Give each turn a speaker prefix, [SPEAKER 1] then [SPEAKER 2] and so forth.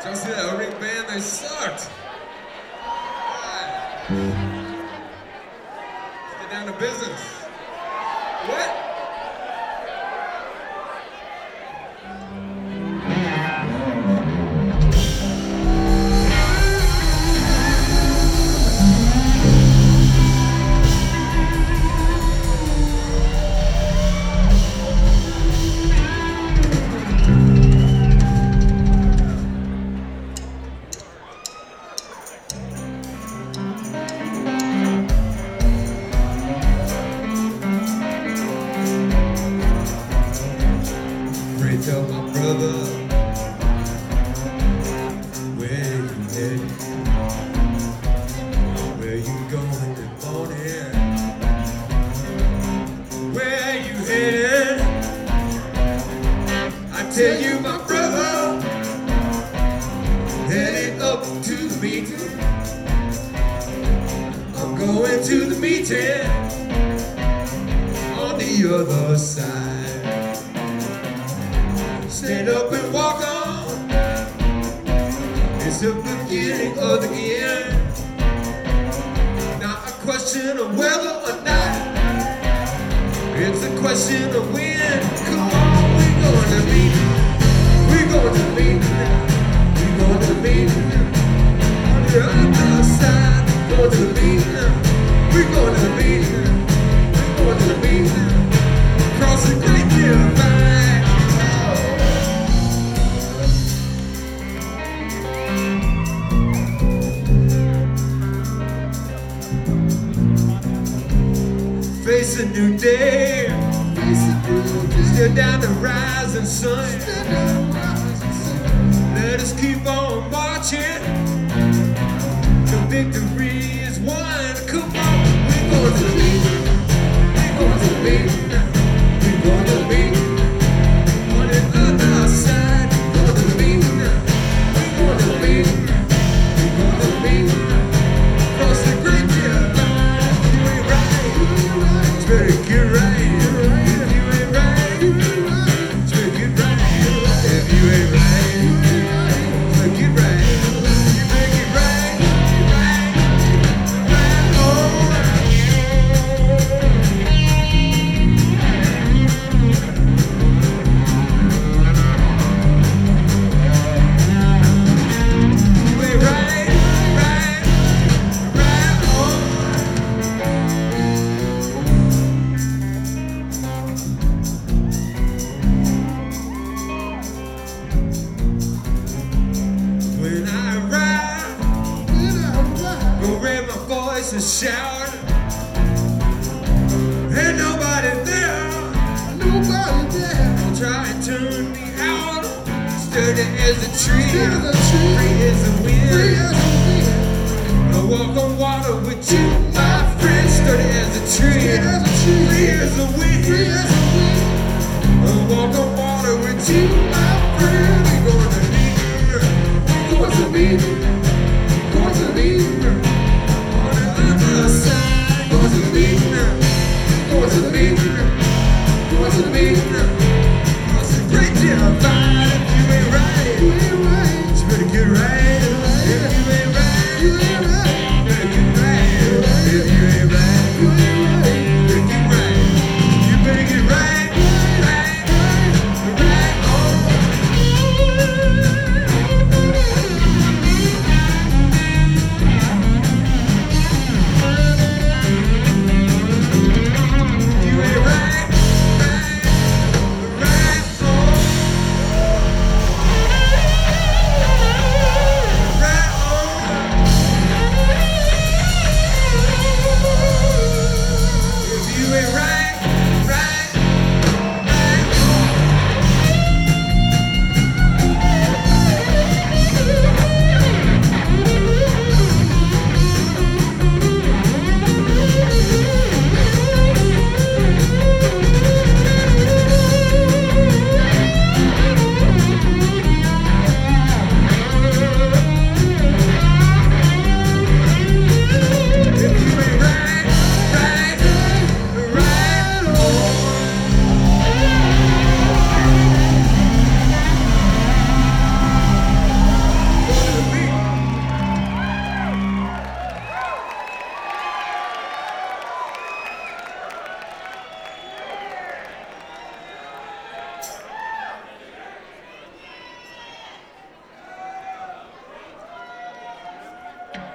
[SPEAKER 1] Y'all see that opening band? They sucked. Let's get down to business. What? Tell my brother where you headed, where you going this morning, where you headed. I tell you, my brother, headed up to the meeting. I'm going to the meeting on the other side. Stand up and walk on. It's the beginning of the end. Not a question of whether or not. It's a question of when. Come on, we're going to meet. We're going to meet. We're going to meet. On the other side, we're going to meet. We're going to meet. We're going to meet. Across the great divide. Face a new day, still down the rising sun. Let us keep on marching. The victory is won. Come on, we're going to lead. We're going to lead. We're going to lead. On the other side, we're going to lead. We're going to lead. We're going to lead. Cross the great divide. You ain't right. It's better get right. If you ain't right, it's better get right. If you ain't right, it's better get right. You better get right, You ain't right, When I ride, gonna raise my voice and shout. Ain't nobody there, don't try and turn me out. Sturdy as a tree, free as a wind. I walk on water with you, my friend. Sturdy as a tree, free as a wind. I walk on water with you, my